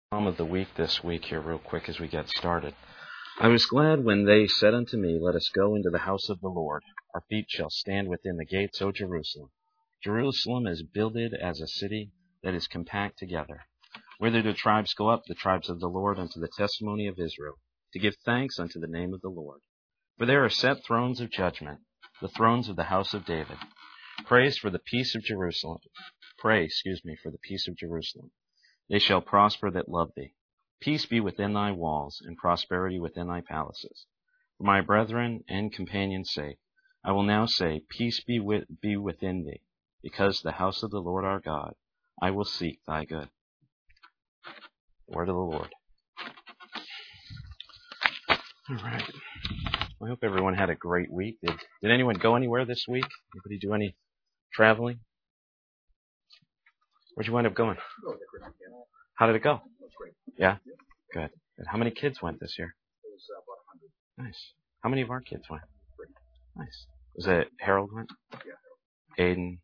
Psalm of the week this week here real quick as we get started. I was glad when they said unto me, Let us go into the house of the Lord. Our feet shall stand within the gates, O Jerusalem. Jerusalem is builded as a city that is compact together. Whither the tribes go up, the tribes of the Lord, unto the testimony of Israel, to give thanks unto the name of the Lord. For there are set thrones of judgment, the thrones of the house of David. Praise for the peace of Jerusalem. Pray, for the peace of Jerusalem. They shall prosper that love thee. Peace be within thy walls, and prosperity within thy palaces. For my brethren and companions' sake, I will now say, Peace be within thee, because the house of the Lord our God, I will seek thy good. Word of the Lord. All right. I hope everyone had a great week. Did anyone go anywhere this week? Anybody do any traveling? Where'd you wind up going? How did it go? Yeah? Good. How many kids went this year? It was about 100. Nice. How many of our kids went? 3. Nice. Was it Harold went? Yeah. Aiden?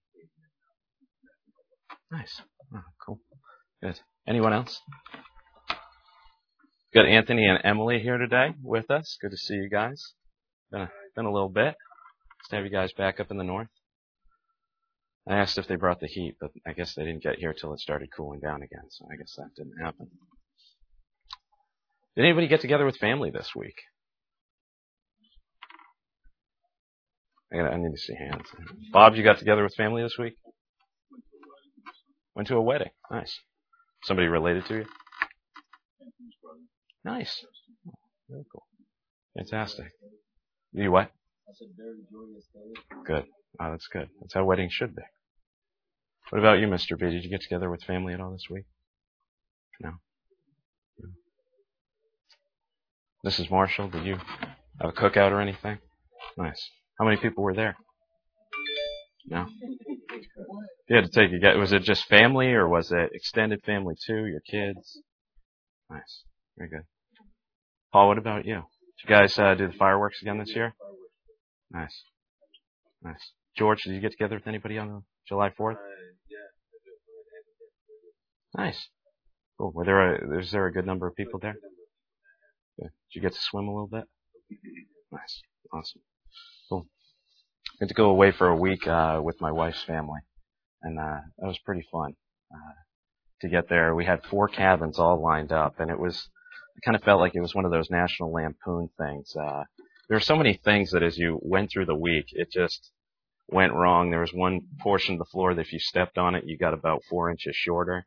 Nice. Oh, cool. Good. Anyone else? Got Anthony and Emily here today with us. Good to see you guys. Been a little bit. Nice to have you guys back up in the north. I asked if they brought the heat, but I guess they didn't get here till it started cooling down again, so I guess that didn't happen. Did anybody get together with family this week? I need to see hands. Bob, you got together with family this week? Went to a wedding. Nice. Somebody related to you? Nice. Oh, very cool. Fantastic. You what? I said very joyous day. Good. Oh, that's good. That's how weddings should be. What about you, Mr. B? Did you get together with family at all this week? No? Mrs. Marshall, did you have a cookout or anything? Nice. How many people were there? No? You had to take was it just family or was it extended family too? Your kids? Nice. Very good. Paul, what about you? Did you guys do the fireworks again this year? Nice. Nice. George, did you get together with anybody on July 4th? Yeah. Nice. Cool. Is there a good number of people there? Good. Did you get to swim a little bit? Nice. Awesome. Cool. Good to go away for a week with my wife's family, and that was pretty fun to get there. We had 4 cabins all lined up, and it kind of felt like it was one of those National Lampoon things. There were so many things that as you went through the week, it just went wrong. There was one portion of the floor that if you stepped on it, you got about 4 inches shorter.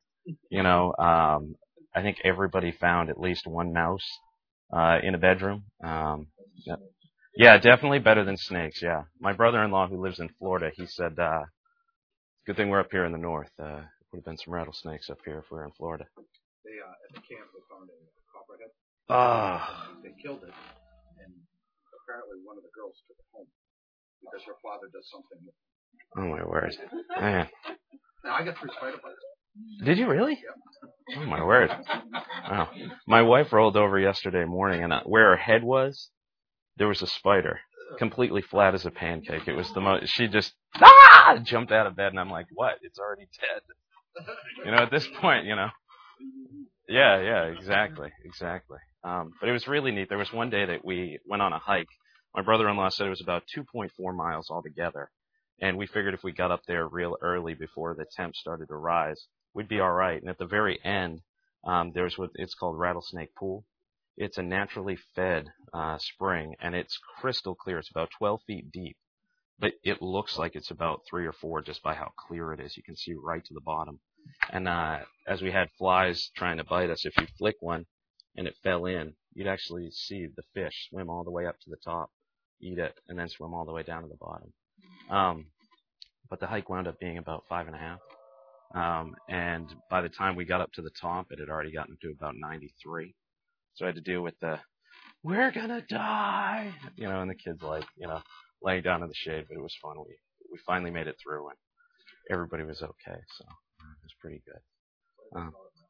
I think everybody found at least one mouse in a bedroom. Yeah, definitely better than snakes, yeah. My brother-in-law who lives in Florida, he said, good thing we're up here in the north. Would have been some rattlesnakes up here if we were in Florida. They, at the camp, they found a copperhead. They killed it, and apparently one of the girls took it home because her father does something with it. Oh, my word. Man. Now, I got 3 spider bites. Did you really? Yeah. Oh, my word. Wow. My wife rolled over yesterday morning, and where her head was, there was a spider, completely flat as a pancake. It was the most, she just, jumped out of bed, and I'm like, what? It's already dead. At this point, Yeah, exactly. But it was really neat. There was one day that we went on a hike. My brother-in-law said it was about 2.4 miles altogether, and we figured if we got up there real early before the temp started to rise, we'd be all right. And at the very end, there's what it's called Rattlesnake Pool. It's a naturally fed spring, and it's crystal clear. It's about 12 feet deep, but it looks like it's about 3 or 4 just by how clear it is. You can see right to the bottom. And as we had flies trying to bite us, if you flick one and it fell in, you'd actually see the fish swim all the way up to the top, eat it, and then swim all the way down to the bottom. But the hike wound up being about 5.5. And by the time we got up to the top, it had already gotten to about 93. So I had to deal with we're gonna die, and the kids laying down in the shade, but it was fun. We finally made it through, and everybody was okay, so it was pretty good.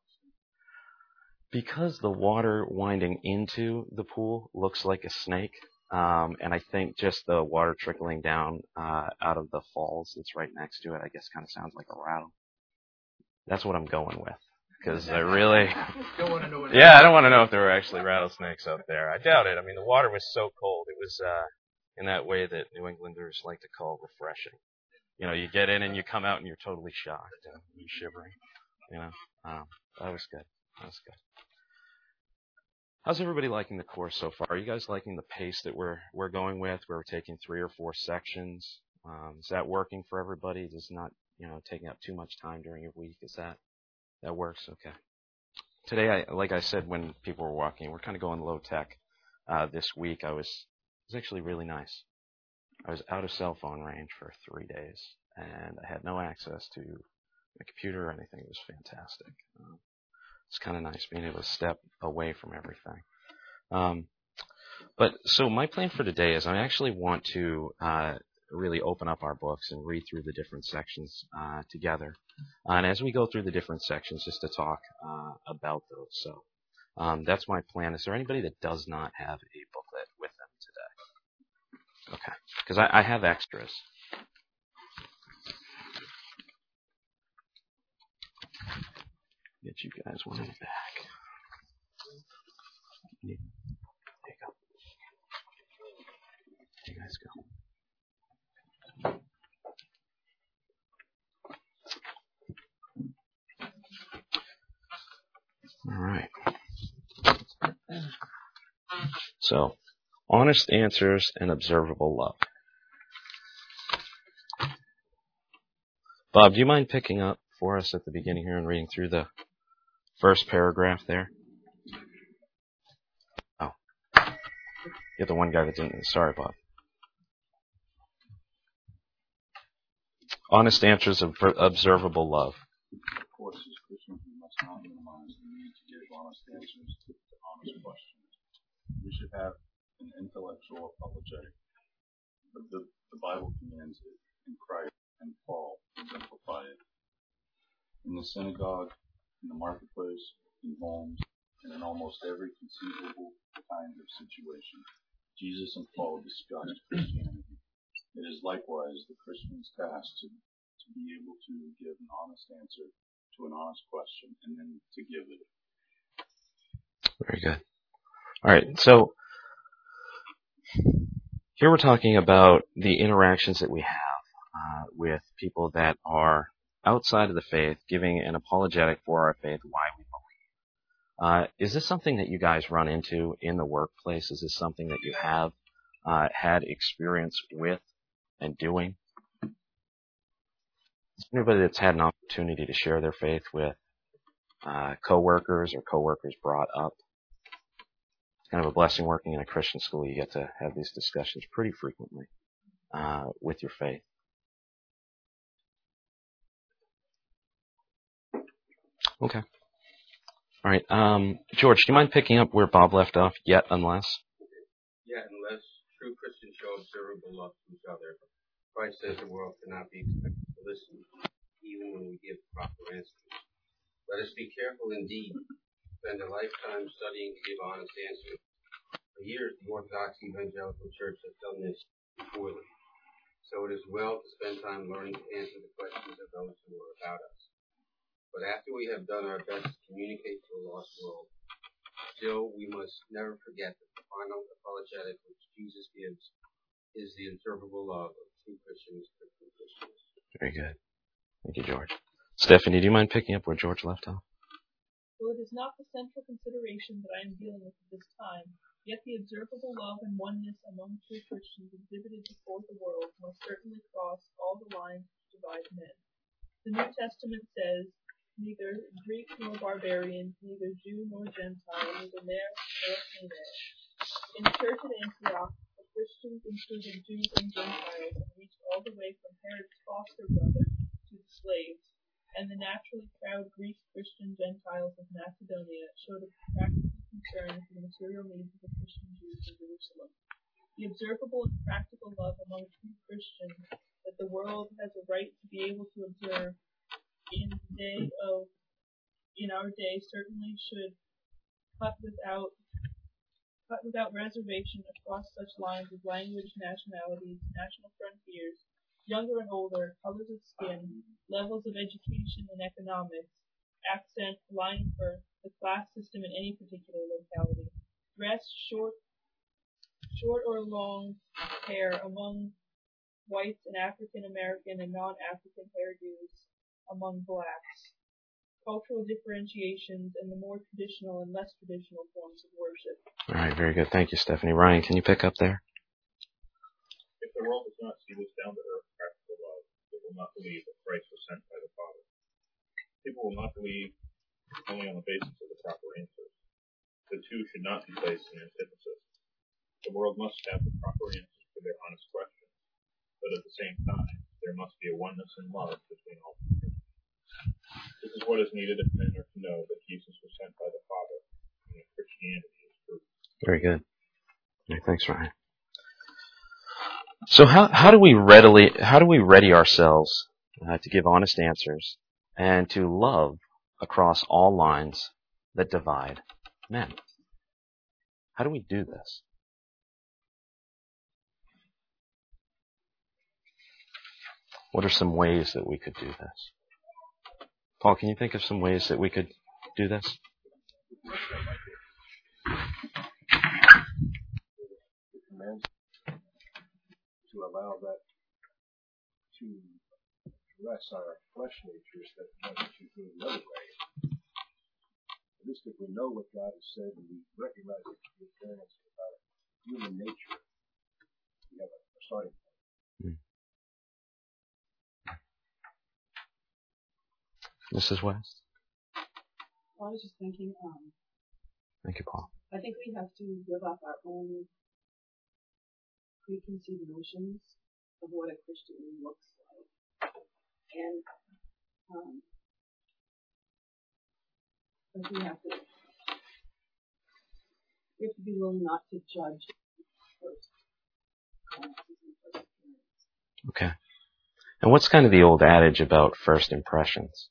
Because the water winding into the pool looks like a snake, and I think just the water trickling down out of the falls that's right next to it, I guess kind of sounds like a rattle. That's what I'm going with. Because I really, Yeah, I don't want to know if there were actually rattlesnakes out there. I doubt it. I mean, the water was so cold. It was in that way that New Englanders like to call refreshing. You know, you get in and you come out and you're totally shocked and you're shivering. You know, that was good. That was good. How's everybody liking the course so far? Are you guys liking the pace that we're going with? Where we're taking 3 or 4 sections. Is that working for everybody? Is not, taking up too much time during your week? Is that works? Okay. Today, like I said when people were walking, we're kind of going low tech. This week, it was actually really nice. I was out of cell phone range for 3 days, and I had no access to my computer or anything. It was fantastic. It's kind of nice being able to step away from everything. But so my plan for today is I actually want to really open up our books and read through the different sections together. And as we go through the different sections, just to talk about those. So that's my plan. Is there anybody that does not have a booklet with them today? Okay. Because I have extras. Get you guys one in the back. There you go. There you guys go. All right. So, honest answers and observable love. Bob, do you mind picking up for us at the beginning here and reading through the first paragraph there? Oh. You're the one guy that didn't. Sorry, Bob. Honest answers of observable love. Of course, as Christians, we must not minimize the need to give honest answers to honest questions. We should have an intellectual apologetic, but the Bible commands it, and Christ and Paul exemplify it. In the synagogue, in the marketplace, in homes, and in almost every conceivable kind of situation, Jesus and Paul discussed Christianity. It is likewise the Christian's task to be able to give an honest answer to an honest question, and then to give it. Very good. All right, so here we're talking about the interactions that we have with people that are outside of the faith, giving an apologetic for our faith, why we believe. Is this something that you guys run into in the workplace? Is this something that you have had experience with and doing? Is anybody that's had an opportunity to share their faith with coworkers or coworkers brought up? It's kind of a blessing working in a Christian school. You get to have these discussions pretty frequently with your faith. Okay. All right. George, do you mind picking up where Bob left off? Yet unless? Yet unless true Christians show observable love to each other, Christ says the world cannot be expected to listen, even when we give proper answers. Let us be careful indeed. Spend a lifetime studying to give honest answers. For years, the Orthodox Evangelical Church has done this before them. So it is well to spend time learning to answer the questions of those who are about us. But after we have done our best to communicate to a lost world, still we must never forget that the final apologetic which Jesus gives is the observable love of true Christians for true Christians. Very good. Thank you, George. Stephanie, do you mind picking up where George left off? Well, it is not the central consideration that I am dealing with at this time, yet the observable love and oneness among true Christians exhibited before the world must certainly cross all the lines which divide men. The New Testament says, neither Greek nor barbarian, neither Jew nor Gentile, neither male nor female. In the church at Antioch, the Christians included Jews and Gentiles and reached all the way from Herod's foster brother to the slaves, and the naturally proud Greek Christian Gentiles of Macedonia showed a practical concern for the material needs of the Christian Jews in Jerusalem. The observable and practical love among true Christians that the world has a right to be able to observe in our day certainly should cut without reservation across such lines as language, nationalities, national frontiers, younger and older, colors of skin, levels of education and economics, accent, line for the class system in any particular locality. Dress, short or long hair among whites and African American and non-African hairdos among blacks. Cultural differentiations and the more traditional and less traditional forms of worship. All right, very good. Thank you, Stephanie. Ryan, can you pick up there? If the world does not see this down-to-earth practical love, it will not believe that Christ was sent by the Father. People will not believe only on the basis of the proper answers. The two should not be placed in antithesis. The world must have the proper answers to their honest questions, but at the same time, there must be a oneness in love between all Christians. This is what is needed if men are to know that Jesus was sent by the Father and that Christianity is true. Very good. All right, thanks, Ryan. So how do we ready ourselves to give honest answers and to love across all lines that divide men? How do we do this? What are some ways that we could do this? Paul, can you think of some ways that we could do this? The command to allow that to address our flesh natures that want to go the other way. At least if we know what God has said and we recognize the experience about human nature, we have a starting point. Mrs. West? Well, I was just thinking, Thank you, Paul. I think we have to give up our own preconceived notions of what a Christian looks like. And we have to be willing not to judge first. Okay. And what's kind of the old adage about first impressions?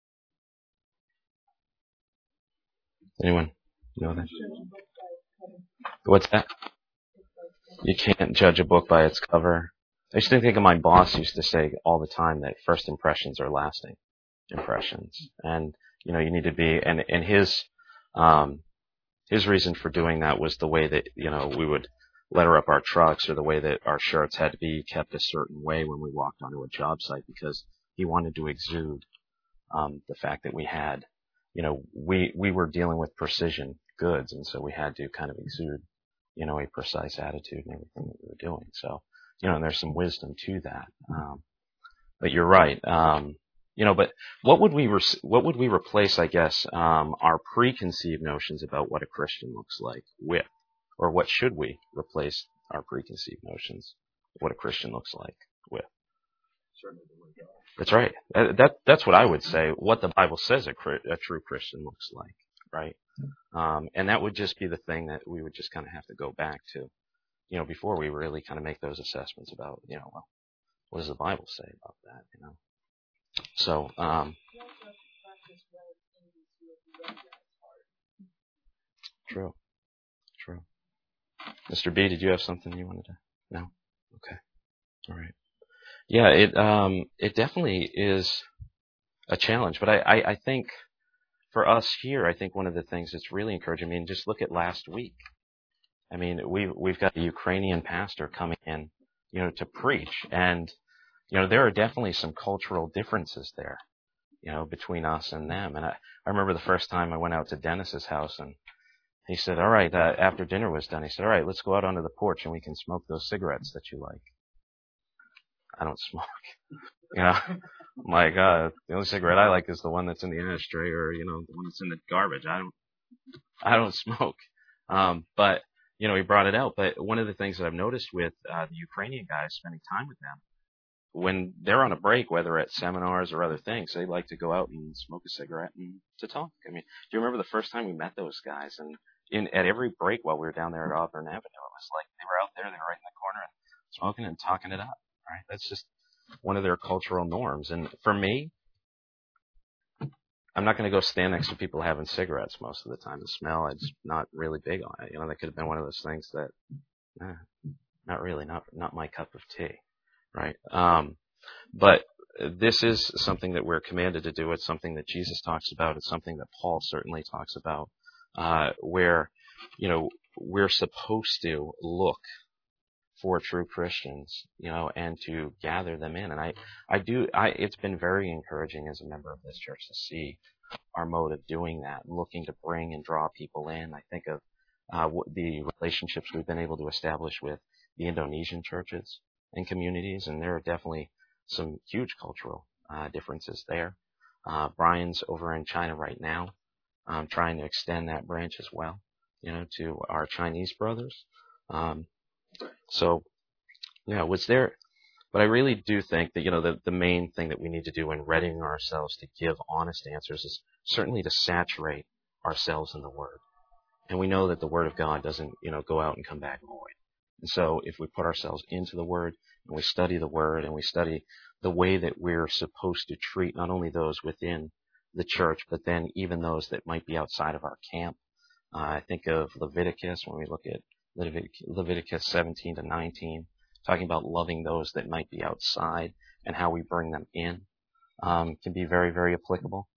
Anyone know that? What's that? You can't judge a book by its cover. I used to think of my boss used to say all the time that first impressions are lasting impressions. And, you need to be, and his reason for doing that was the way that, we would letter up our trucks or the way that our shirts had to be kept a certain way when we walked onto a job site because he wanted to exude, the fact that we had, we were dealing with precision goods, and so we had to kind of exude, a precise attitude in everything that we were doing. So, and there's some wisdom to that. But you're right. But what would we replace, I guess, our preconceived notions about what a Christian looks like with? Or what should we replace our preconceived notions of what a Christian looks like with? Certainly the way God. That's right. That's what I would say. What the Bible says a true Christian looks like, right? And that would just be the thing that we would just kind of have to go back to, before we really kind of make those assessments about, well, what does the Bible say about that, So, True. Mr. B, did you have something you wanted to? No? Okay. All right. Yeah, it definitely is a challenge, but I think for us here, I think one of the things that's really encouraging, just look at last week. We've got a Ukrainian pastor coming in, to preach, and, there are definitely some cultural differences there, between us and them. And I remember the first time I went out to Dennis's house, and he said, all right, after dinner was done, he said, all right, let's go out onto the porch and we can smoke those cigarettes that you like. I don't smoke. My God, the only cigarette I like is the one that's in the ashtray or, the one that's in the garbage. I don't smoke. But, he brought it out. But one of the things that I've noticed with the Ukrainian guys spending time with them, when they're on a break, whether at seminars or other things, they like to go out and smoke a cigarette and to talk. Do you remember the first time we met those guys? And at every break while we were down there at Auburn Avenue, it was like they were out there, they were right in the corner and smoking and talking it up. Right? That's just one of their cultural norms. And for me, I'm not going to go stand next to people having cigarettes most of the time. The smell, I'm just not really big on it. That could have been one of those things that, not really, not my cup of tea. Right? But this is something that we're commanded to do. It's something that Jesus talks about. It's something that Paul certainly talks about, where, we're supposed to look for true Christians, and to gather them in. And it's been very encouraging as a member of this church to see our mode of doing that, looking to bring and draw people in. I think of the relationships we've been able to establish with the Indonesian churches and communities, and there are definitely some huge cultural differences there. Brian's over in China right now, trying to extend that branch as well, to our Chinese brothers. But I really do think that, the main thing that we need to do in readying ourselves to give honest answers is certainly to saturate ourselves in the Word. And we know that the Word of God doesn't, go out and come back void. And so if we put ourselves into the Word, and we study the Word, and we study the way that we're supposed to treat not only those within the church, but then even those that might be outside of our camp. I think of Leviticus, when we look at Leviticus 17 to 19, talking about loving those that might be outside and how we bring them in, can be very, very applicable.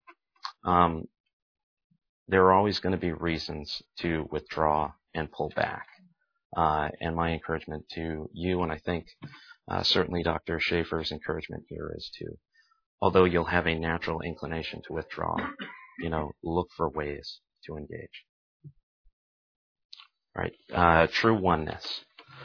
There are always going to be reasons to withdraw and pull back. And my encouragement to you, and I think certainly Dr. Schaefer's encouragement here, is to, although you'll have a natural inclination to withdraw, look for ways to engage. All right, true oneness.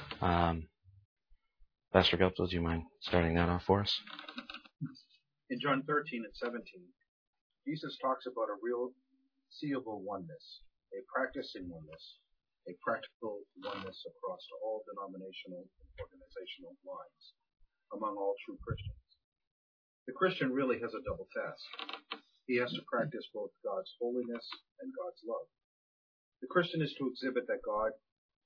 Pastor Guptill, do you mind starting that off for us? In John 13 and 17, Jesus talks about a real seeable oneness, a practicing oneness, a practical oneness across all denominational and organizational lines among all true Christians. The Christian really has a double task. He has to practice both God's holiness and God's love. The Christian is to exhibit that God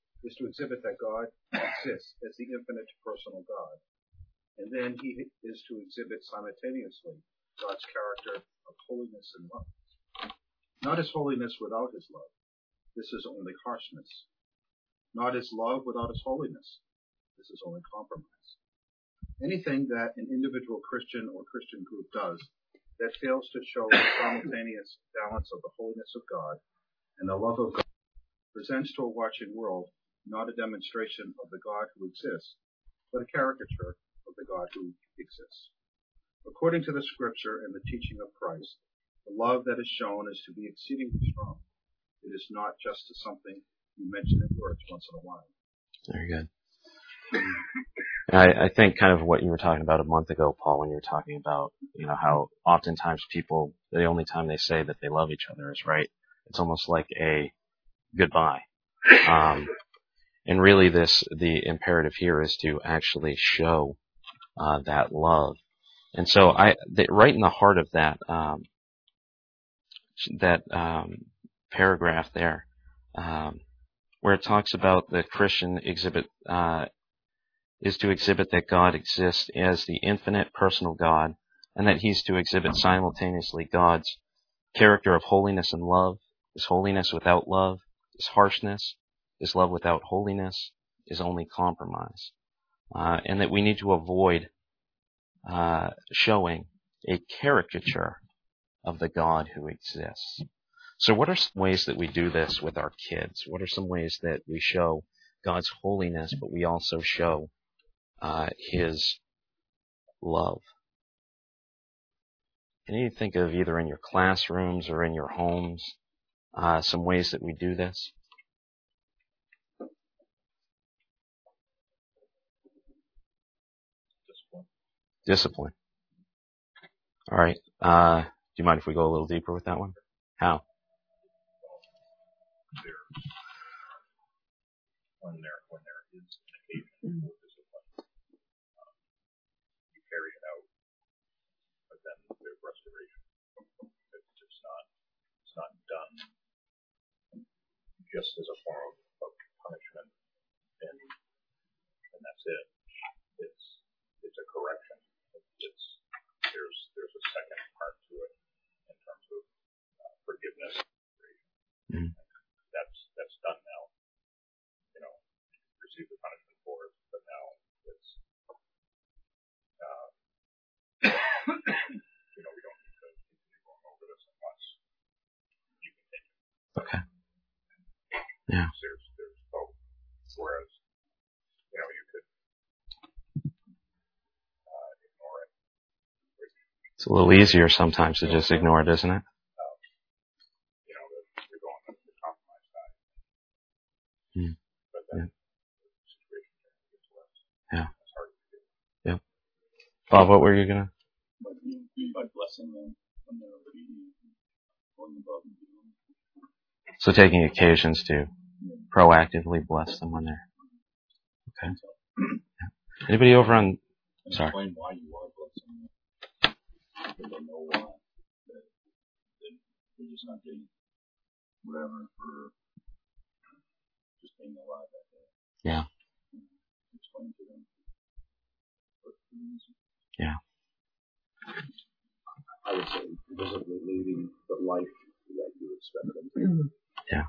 exists as the infinite personal God. And then he is to exhibit simultaneously God's character of holiness and love. Not his holiness without his love. This is only harshness. Not his love without his holiness. This is only compromise. Anything that an individual Christian or Christian group does that fails to show the simultaneous balance of the holiness of God and the love of God presents to a watching world not a demonstration of the God who exists, but a caricature of the God who exists. According to the Scripture and the teaching of Christ, the love that is shown is to be exceedingly strong. It is not just something you mention in words once in a while. Very good. I think kind of what you were talking about a month ago, Paul, when you were talking about, how oftentimes people, the only time they say that they love each other is right. It's almost like a goodbye. And really the imperative here is to actually show that love. And so right in the heart of that paragraph there, where it talks about the Christian is to exhibit that God exists as the infinite personal God, and that he's to exhibit simultaneously God's character of holiness and love, his holiness without love, his harshness, his love without holiness, is only compromise. And that we need to avoid showing a caricature of the God who exists. So what are some ways that we do this with our kids? What are some ways that we show God's holiness, but we also show his love? Can you think of either in your classrooms or in your homes some ways that we do this? Discipline. All right. Do you mind if we go a little deeper with that one? How? When there is an occasion for discipline, you carry it out, but then there's restoration. It's not done just as a form of punishment, and that's it. It's a correction. There's a second part to it in terms of forgiveness. Mm-hmm. That's done now. Receive the punishment for it, but now it's Yeah. There's hope. Whereas, you could ignore it. It's a little easier sometimes to just ignore it, isn't it? You're going on the compromise side. Mm. But then the situation gets worse. Yeah. It's hard to do. Yep. Bob, what were you gonna? By blessing them when they're obedient and going above and beyond. So taking occasions to proactively bless them when they're okay. Yeah. Anybody over on? And Sorry. explain why you are blessing them. So they know why. That they're just not getting whatever for just being alive that day. Yeah. Explain to them what the reason. Yeah. I would say visibly leading the life that you expect them to. Yeah.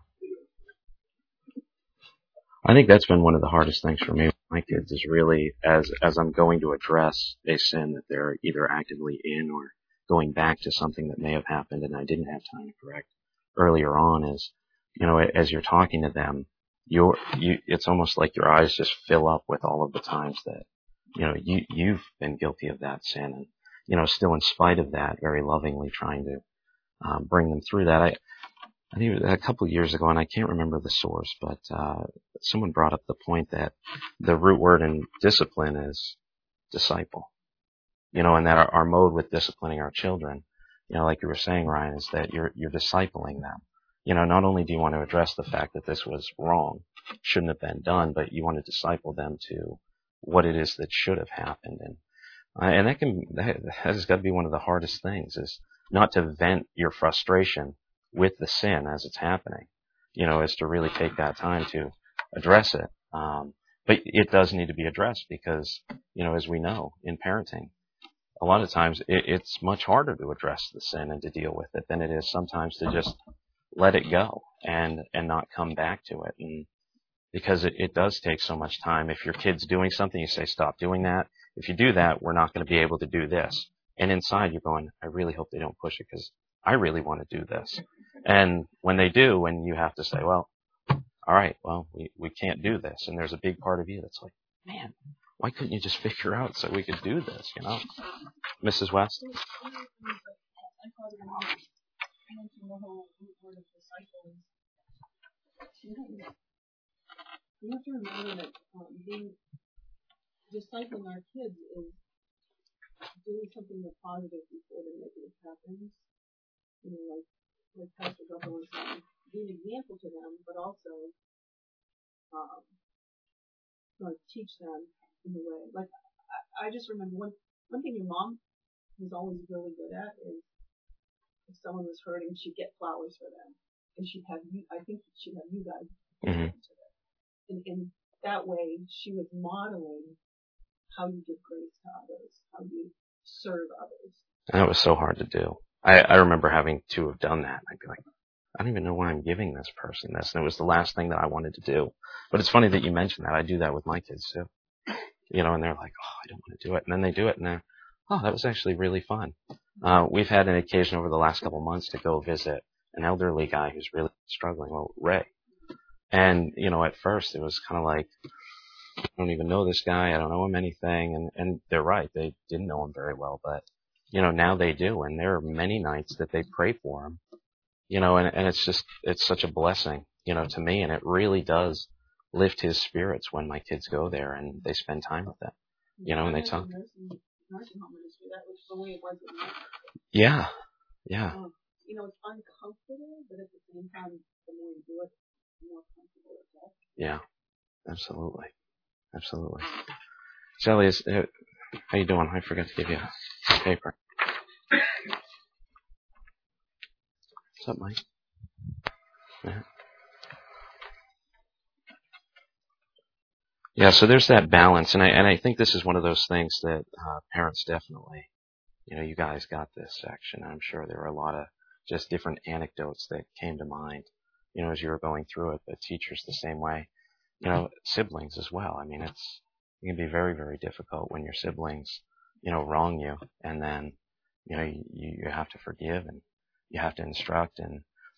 I think that's been one of the hardest things for me with my kids is really as I'm going to address a sin that they're either actively in or going back to something that may have happened and I didn't have time to correct earlier on is, as you're talking to them, it's almost like your eyes just fill up with all of the times that, you've been guilty of that sin and, still in spite of that, very lovingly trying to bring them through that. I think it was a couple of years ago, and I can't remember the source, but someone brought up the point that the root word in discipline is disciple. And that our mode with disciplining our children, like you were saying, Ryan, is that you're discipling them. Not only do you want to address the fact that this was wrong, shouldn't have been done, but you want to disciple them to what it is that should have happened. And that has got to be one of the hardest things is not to vent your frustration with the sin as it's happening, is to really take that time to address it. But it does need to be addressed because, as we know in parenting, a lot of times it's much harder to address the sin and to deal with it than it is sometimes to just let it go and not come back to it. And because it does take so much time. If your kid's doing something, you say, stop doing that. If you do that, we're not going to be able to do this. And inside you're going, I really hope they don't push it because I really want to do this. And when they do, and you have to say, well, all right, well, we can't do this. And there's a big part of you that's like, man, why couldn't you just figure out so we could do this, Mrs. West? I thought about mentioning the whole root word of disciple is we have to remember that discipling our kids is doing something that's positive before the negative happens. Like Pastor Guppo was saying, be an example to them, but also teach them in a way. Like I just remember one thing your mom was always really good at is if someone was hurting, she'd get flowers for them, and she'd have you guys Mm-hmm. to them. And that way, she was modeling how you give grace to others, how you serve others. And that was so hard to do. I remember having to have done that. I'd be like, I don't even know why I'm giving this person this. And it was the last thing that I wanted to do. But it's funny that you mentioned that. I do that with my kids too. And they're like, oh, I don't want to do it. And then they do it and they're, oh, that was actually really fun. We've had an occasion over the last couple of months to go visit an elderly guy who's really struggling, Ray. And, at first it was kind of like, I don't even know this guy. I don't know him anything. And they're right. They didn't know him very well, but, now they do. And there are many nights that they pray for him, and it's such a blessing, to me. And it really does lift his spirits when my kids go there and they spend time with them, and they talk. Nursing home ministry, that was the way it was with me. Yeah. Yeah. It's uncomfortable, but at the same time, the more you do it, the more comfortable it gets. Yeah. Absolutely. Absolutely. Sally, how you doing? I forgot to give you a paper. What's up, Mike? Yeah, so there's that balance, and I think this is one of those things that parents definitely, you guys got this section. I'm sure there were a lot of just different anecdotes that came to mind, as you were going through it, but teachers the same way, siblings as well. I mean, it can be very, very difficult when your siblings, wrong you, and then, you have to forgive and you have to instruct. And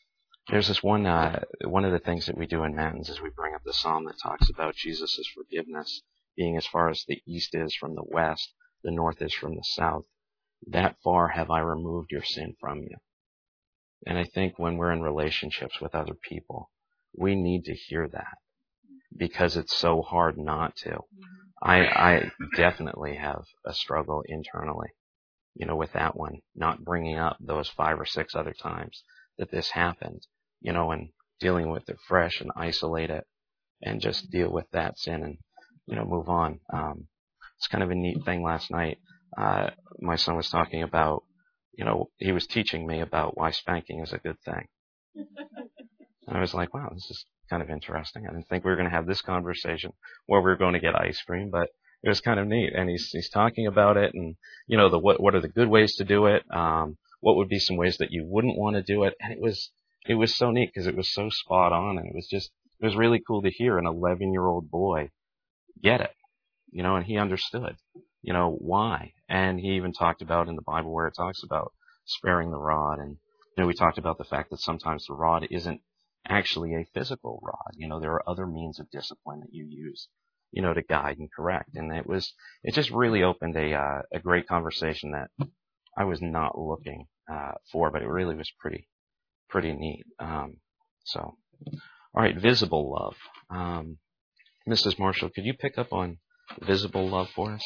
There's this one of the things that we do in Matins is we bring up the psalm that talks about Jesus' forgiveness being as far as the east is from the west, the north is from the south. That far have I removed your sin from you. And I think when we're in relationships with other people, we need to hear that because it's so hard not to. I definitely have a struggle internally, with that one, not bringing up those 5 or 6 other times that this happened, and dealing with it fresh and isolate it and just deal with that sin and, move on. It's kind of a neat thing last night. My son was talking about, he was teaching me about why spanking is a good thing. And I was like, wow, this is kind of interesting. I didn't think we were going to have this conversation where we were going to get ice cream, but it was kind of neat. And he's talking about it and, what are the good ways to do it? What would be some ways that you wouldn't want to do it? And it was so neat because it was so spot on. And it was really cool to hear an 11-year-old boy get it, and he understood, why. And he even talked about in the Bible where it talks about sparing the rod. And, we talked about the fact that sometimes the rod isn't actually a physical rod. There are other means of discipline that you use, to guide and correct. And it just really opened a great conversation that I was not looking for, but it really was pretty neat. All right, visible love. Mrs. Marshall, could you pick up on visible love for us?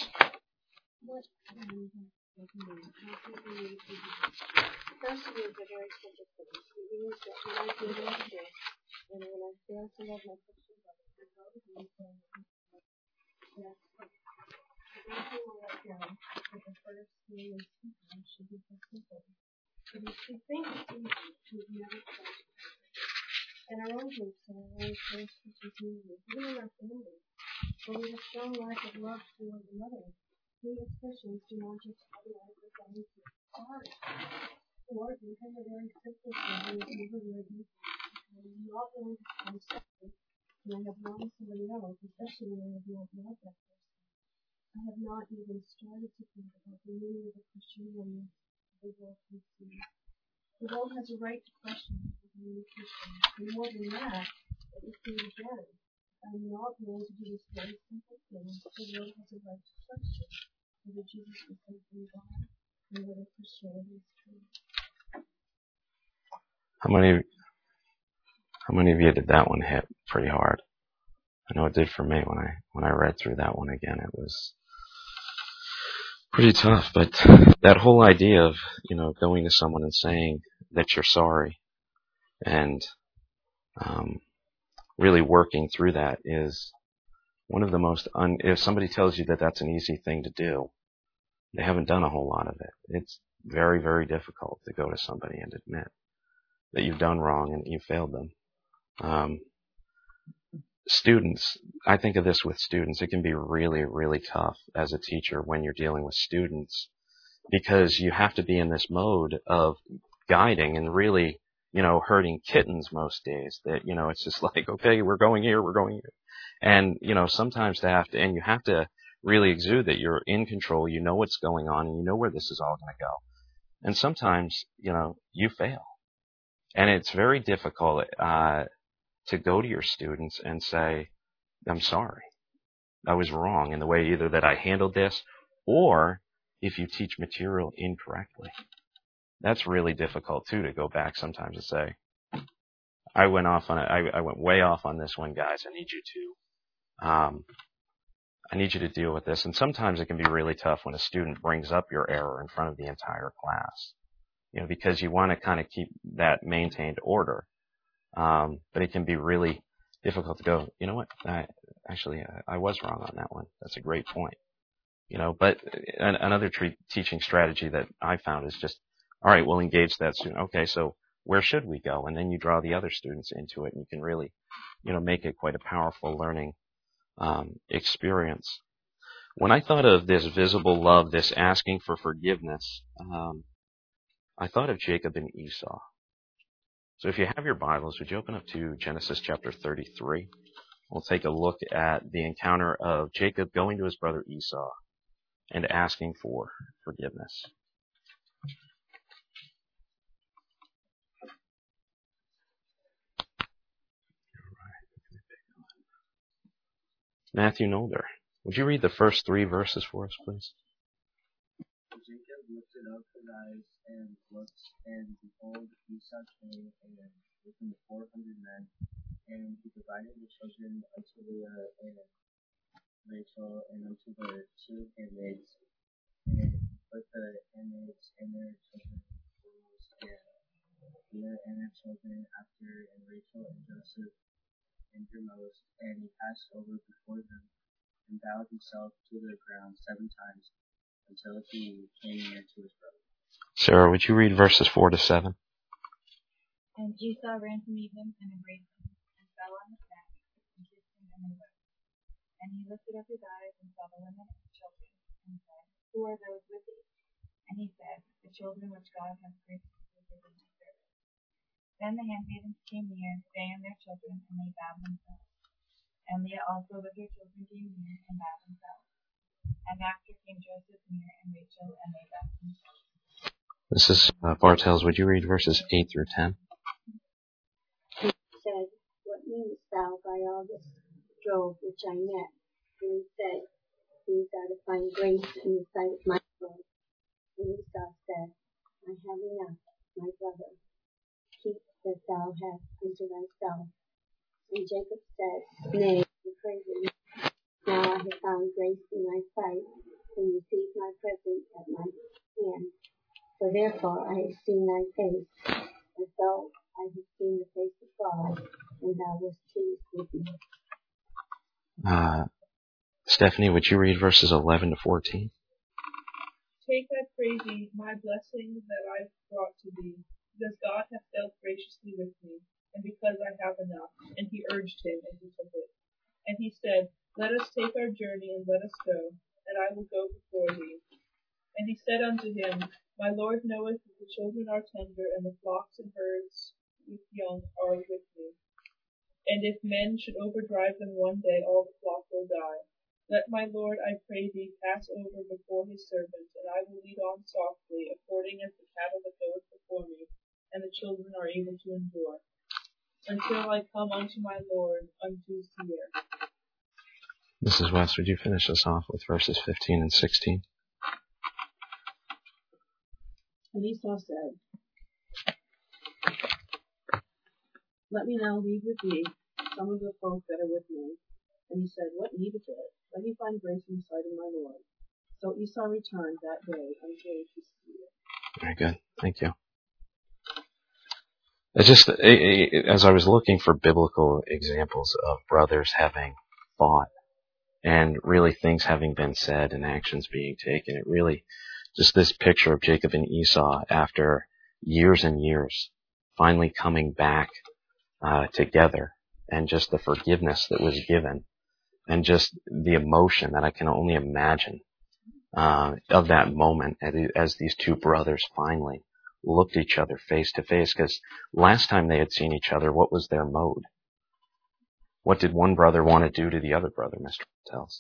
First of all, it's a very simple thing. It means that when I feel insecure, and when I fail to love my Christian brother, I go to him and say, yes, everything I write down, that the first thing is simple, should be so simple. But if we think it's easy, we've never tried. In our own groups, in our own Christian communities, even in our families, where we have strong lack of love toward another, we as Christians do not just otherwise resign to sorry. Or we have a very simple thing is never very easy. I'm not willing to find something when I have wronged somebody else, especially when I have not loved that person. I have not even started to think about the meaning of a Christian oneness the world can see. The world has a right to question if I'm a Christian. And more than that, let me say it again. I'm not willing to do this very simple thing. The world has a right to question whether Jesus was sent from God and whether Christianity is true. How many of you did that one hit pretty hard? I know it did for me when I read through that one again. It was pretty tough, but that whole idea of, going to someone and saying that you're sorry and really working through that is one of the most, if somebody tells you that that's an easy thing to do, they haven't done a whole lot of it. It's very, very difficult to go to somebody and admit that you've done wrong and you failed them. Students, I think of this with students, it can be really, really tough as a teacher when you're dealing with students because you have to be in this mode of guiding and really, herding kittens most days that, it's just like, okay, we're going here. And, sometimes and you have to really exude that you're in control, you know what's going on, and you know where this is all going to go. And sometimes, you fail. And it's very difficult to go to your students and say, I'm sorry. I was wrong in the way either that I handled this or if you teach material incorrectly. That's really difficult, too, to go back sometimes and say, I went way off on this one, guys. I need you to deal with this. And sometimes it can be really tough when a student brings up your error in front of the entire class, because you want to kind of keep that maintained order. But it can be really difficult to go, you know what, I was wrong on that one. That's a great point. But another teaching strategy that I found is just, all right, we'll engage that student. Okay, so where should we go? And then you draw the other students into it, and you can really, make it quite a powerful learning experience. When I thought of this visible love, this asking for forgiveness, I thought of Jacob and Esau. So if you have your Bibles, would you open up to Genesis chapter 33? We'll take a look at the encounter of Jacob going to his brother Esau and asking for forgiveness. Matthew Nolder. Would you read the first 3 verses for us, please? Jacob lifted up his eyes and looked, and behold, Esau came and with him 400 men, and he divided the children unto Leah and Rachel and unto the 2 handmaids, and put the handmaids and their children foremost, and Leah and her children after, and Rachel and Joseph hindermost, and he passed over before them, and bowed himself to the ground 7 times, until he came near to his brother. Sarah, would you read verses 4 to 7? And Esau ran to meet him and embraced him, and fell on his neck, and kissed him, and they wept. And he lifted up his eyes, and saw the women and the children, and said, Who are those with thee? And he said, The children which God hath graciously given my servant. Then the handmaidens came near, they and their children, and they bowed themselves. And Leah also with her children came near, and bowed themselves. And after came Joseph near, and Rachel, and they bowed themselves. Mrs. Bartels, would you read verses 8 through 10? He said, What meanest thou by all this drove which I met? And he said, These are to find grace in the sight of my Lord. And Esau said, I have enough, my brother. Keep that thou hast unto thyself. And Jacob said, Nay, I pray thee, now I have found grace in thy sight, and receive my present at my hand. For therefore I have seen thy face, as though I had seen the face of God, and thou wast pleased with me. Stephanie, would you read verses 11 to 14? Take, I pray thee, my blessing that I brought to thee, because God hath dealt graciously with me, and because I have enough. And he urged him, and he took it. And he said, Let us take our journey, and let us go, and I will go before thee. And he said unto him, My Lord knoweth that the children are tender, and the flocks and herds with young are with me. And if men should overdrive them one day, all the flock will die. Let my Lord, I pray thee, pass over before his servant, and I will lead on softly, according as the cattle that goeth before me, and the children are able to endure, until I come unto my Lord, unto Seir. Mrs. West, would you finish us off with verses 15 and 16? And Esau said, Let me now leave with thee some of the folk that are with me. And he said, What needeth it? Let me find grace in the sight of my Lord. So Esau returned that day unto Seir. Very good. Thank you. As I was looking for biblical examples of brothers having fought and really things having been said and actions being taken, it really, just this picture of Jacob and Esau after years and years finally coming back together, and just the forgiveness that was given, and just the emotion that I can only imagine of that moment as these 2 brothers finally looked each other face to face. Because last time they had seen each other, what was their mode? What did one brother want to do to the other brother, Mr. Tells?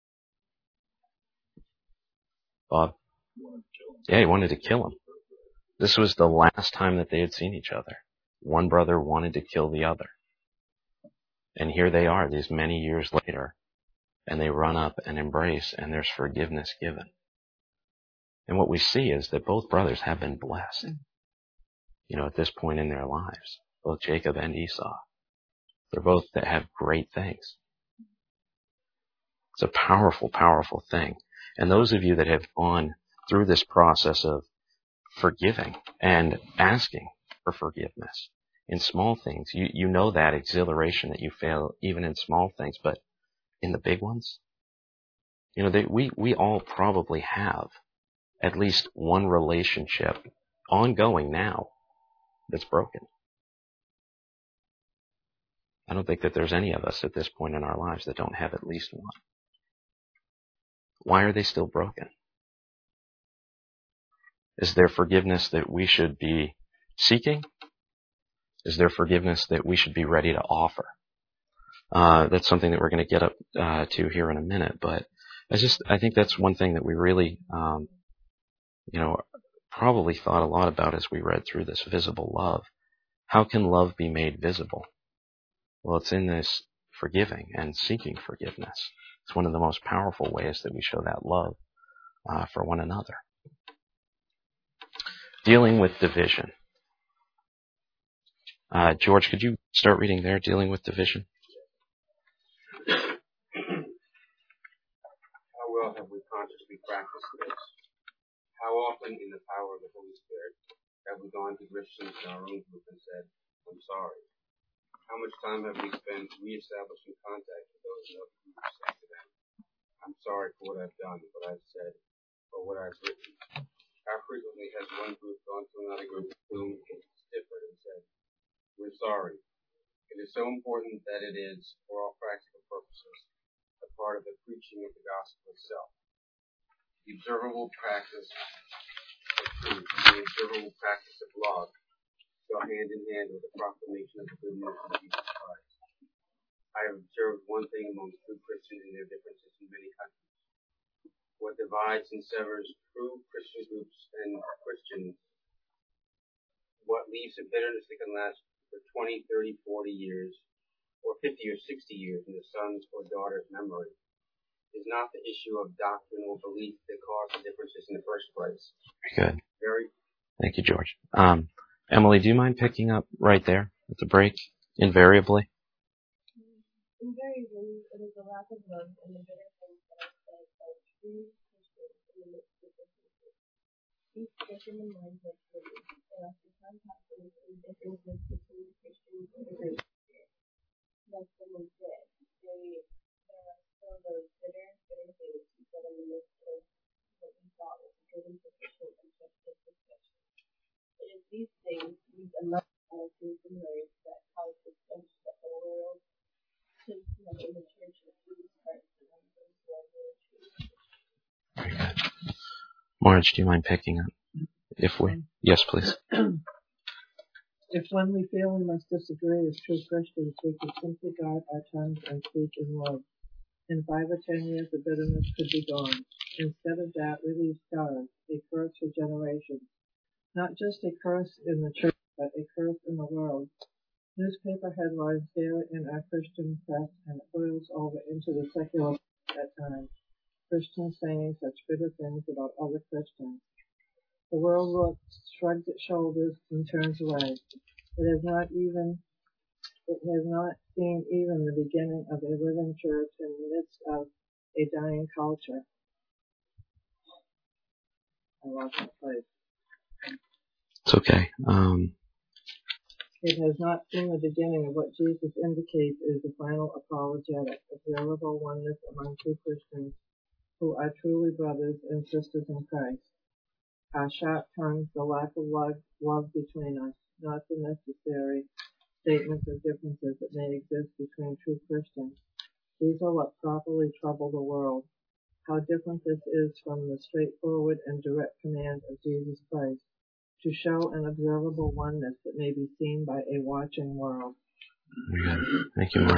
Bob? Yeah, he wanted to kill him. This was the last time that they had seen each other. One brother wanted to kill the other. And here they are, these many years later, and they run up and embrace, and there's forgiveness given. And what we see is that both brothers have been blessed, at this point in their lives, both Jacob and Esau. They're both that have great things. It's a powerful, powerful thing. And those of you that have gone through this process of forgiving and asking for forgiveness in small things, you know that exhilaration that you feel even in small things, but in the big ones, we all probably have at least one relationship ongoing now that's broken. I don't think that there's any of us at this point in our lives that don't have at least one. Why are they still broken? Is there forgiveness that we should be seeking? Is there forgiveness that we should be ready to offer? That's something that we're going to get up to here in a minute, but I think that's one thing that we really, probably thought a lot about as we read through this visible love. How can love be made visible? Well, it's in this forgiving and seeking forgiveness. It's one of the most powerful ways that we show that love for one another. Dealing with division. George, could you start reading there, dealing with division? How well have we consciously practiced this? How often, in the power of the Holy Spirit, have we gone to Christians in our own group and said, I'm sorry? How much time have we spent reestablishing contact with those in other groups, saying to them, I'm sorry for what I've done, what I've said, or what I've written? How frequently has one group gone to another group whom it's different and said, we're sorry? It is so important that it is, for all practical purposes, a part of the preaching of the gospel itself. The observable practice of truth and the observable practice of love go hand in hand with the proclamation of the good news of Jesus Christ. I have observed one thing among true Christians and their differences in many countries. What divides and severs true Christian groups and Christians, what leaves a bitterness that can last for 20, 30, 40 years, or 50 or 60 years in the son's or daughter's memory, is not the issue of doctrine or belief that caused the differences in the first place. Good. Very. Thank you, George. Emily, do you mind picking up right there at the break? Invariably. Invariably, it is a lack of love and the bitter things that are said by true Christians in the midst of differences. These stricken the minds of belief, and after time passes and differences between Christians and the Holy Spirit, like someone said, there are still those bitter things that in the midst of what we thought was a good and sufficient and justice discussion. It is these things, these unloving attitudes and words that cause the stench that the world should smell in the church of Jesus Christ and on those who are really true. Very good. Marge, do you mind picking up? Yes, please. If when we feel we must disagree as true Christians, we could simply guard our tongues and speak in love. In 5 or 10 years, the bitterness could be gone. Instead of that, we leave scars, a curse for generations. Not just a curse in the church, but a curse in the world. Newspaper headlines daily in our Christian press, and it boils over into the secular at times. Christians saying such bitter things about other Christians. The world looks, shrugs its shoulders, and turns away. It has not seen even the beginning of a living church in the midst of a dying culture. I lost my place. It's okay. It has not seen the beginning of what Jesus indicates is the final apologetic, available oneness among true Christians who are truly brothers and sisters in Christ. Our sharp tongues, the lack of love between us, not the necessary statements of differences that may exist between true Christians. These are what properly trouble the world. How different this is from the straightforward and direct command of Jesus Christ to show an observable oneness that may be seen by a watching world. Thank you, Mark.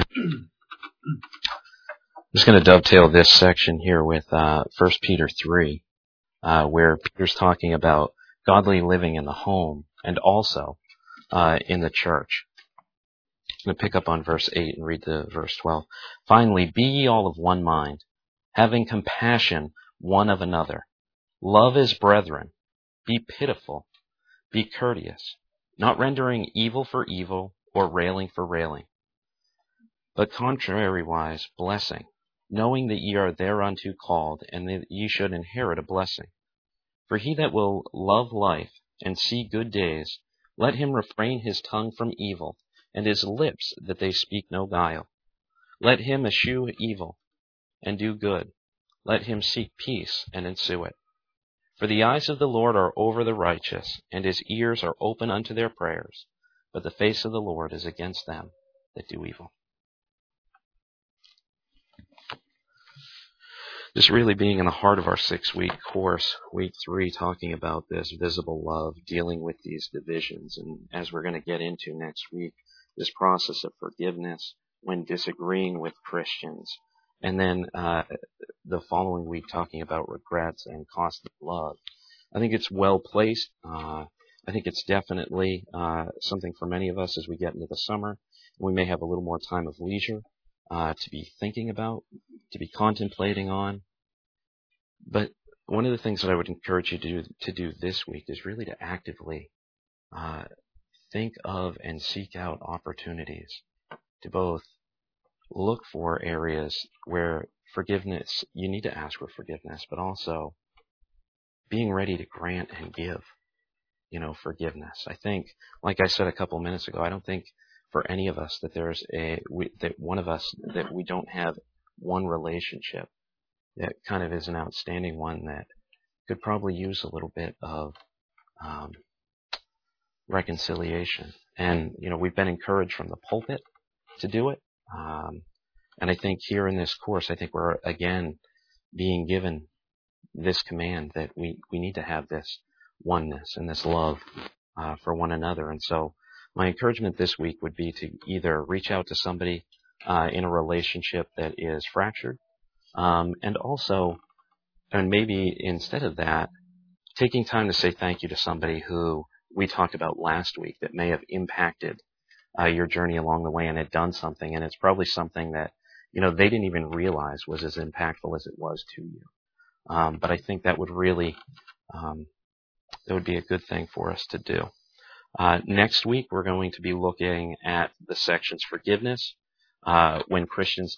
I'm just going to dovetail this section here with 1 Peter 3, where Peter's talking about godly living in the home and also in the church. I'm going to pick up on verse 8 and read to verse 12. Finally, be ye all of one mind, having compassion one of another. Love as brethren. Be pitiful. Be courteous, not rendering evil for evil or railing for railing, but contrariwise blessing, knowing that ye are thereunto called, and that ye should inherit a blessing. For he that will love life and see good days, let him refrain his tongue from evil, and his lips that they speak no guile. Let him eschew evil, and do good. Let him seek peace, and ensue it. For the eyes of the Lord are over the righteous, and his ears are open unto their prayers. But the face of the Lord is against them that do evil. This really being in the heart of our 6-week course, week 3, talking about this visible love, dealing with these divisions, and as we're going to get into next week, this process of forgiveness when disagreeing with Christians. And then the following week talking about regrets and costly love. I think it's well placed. I think it's definitely something for many of us as we get into the summer. We may have a little more time of leisure to be thinking about, to be contemplating on. But one of the things that I would encourage you to do this week is really to actively think of and seek out opportunities to both look for areas where forgiveness, you need to ask for forgiveness, but also being ready to grant and give, forgiveness. I think, like I said a couple minutes ago, I don't think for any of us that that we don't have one relationship that kind of is an outstanding one that could probably use a little bit of reconciliation. And, we've been encouraged from the pulpit to do it. And I think here in this course, I think we're again being given this command that we need to have this oneness and this love for one another. And so my encouragement this week would be to either reach out to somebody in a relationship that is fractured, and maybe instead of that, taking time to say thank you to somebody who we talked about last week that may have impacted your journey along the way and had done something, and it's probably something that they didn't even realize was as impactful as it was to you. But I think that would really that would be a good thing for us to do. Next week we're going to be looking at the sections forgiveness, when Christians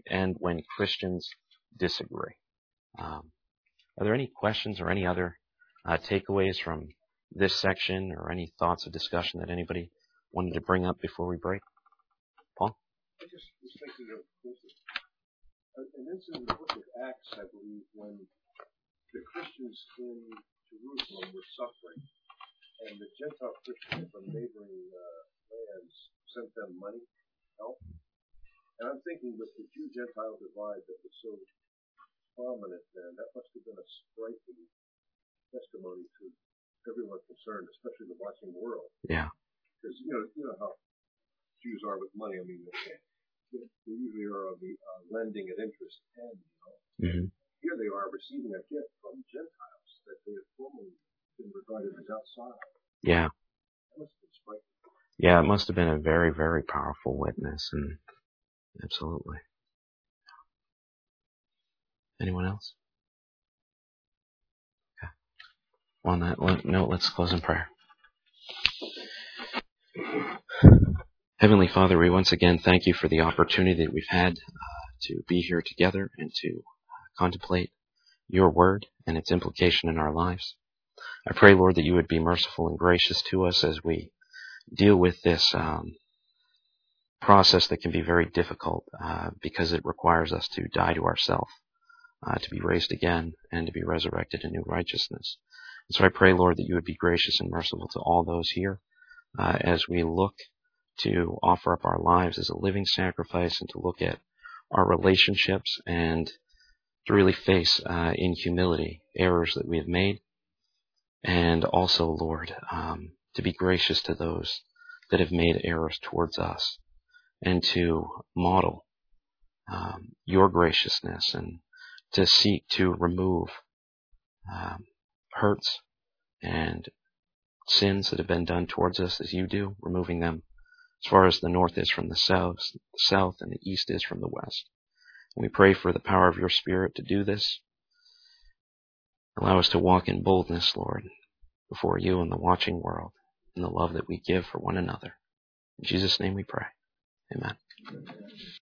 disagree. Are there any questions or any other takeaways from this section, or any thoughts of discussion that anybody wanted to bring up before we break? Paul? I just was thinking of an incident in the book of Acts, I believe, when the Christians in Jerusalem were suffering, and the Gentile Christians from neighboring lands sent them money, help. And I'm thinking with the Jew-Gentile divide that was so prominent then, that must have been a striking testimony to everyone concerned, especially the watching world. Yeah. Because you know how Jews are with money. I mean, they usually are on the lending at interest end. Mm-hmm. Here they are receiving a gift from Gentiles that they have formerly been regarded as outside. Yeah. That must have been striking. Yeah, it must have been a very, very powerful witness, and absolutely. Anyone else? Okay. On that note, let's close in prayer. Heavenly Father, we once again thank you for the opportunity that we've had to be here together and to contemplate your word and its implication in our lives. I pray, Lord, that you would be merciful and gracious to us as we deal with this process that can be very difficult because it requires us to die to ourselves, to be raised again, and to be resurrected in new righteousness. And so I pray, Lord, that you would be gracious and merciful to all those here as we look to offer up our lives as a living sacrifice and to look at our relationships and to really face in humility errors that we have made. And also, Lord, to be gracious to those that have made errors towards us and to model your graciousness and to seek to remove hurts and sins that have been done towards us as you do, removing them as far as the north is from the south and the east is from the west. And we pray for the power of your Spirit to do this. Allow us to walk in boldness, Lord, before you and the watching world, in the love that we give for one another. In Jesus' name we pray. Amen.